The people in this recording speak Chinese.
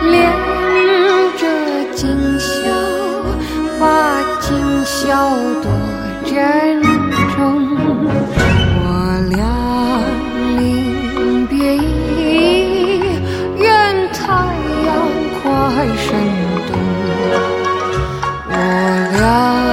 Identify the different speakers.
Speaker 1: 恋着今宵，把今宵多珍重。我俩临别意，愿太阳快升东。我俩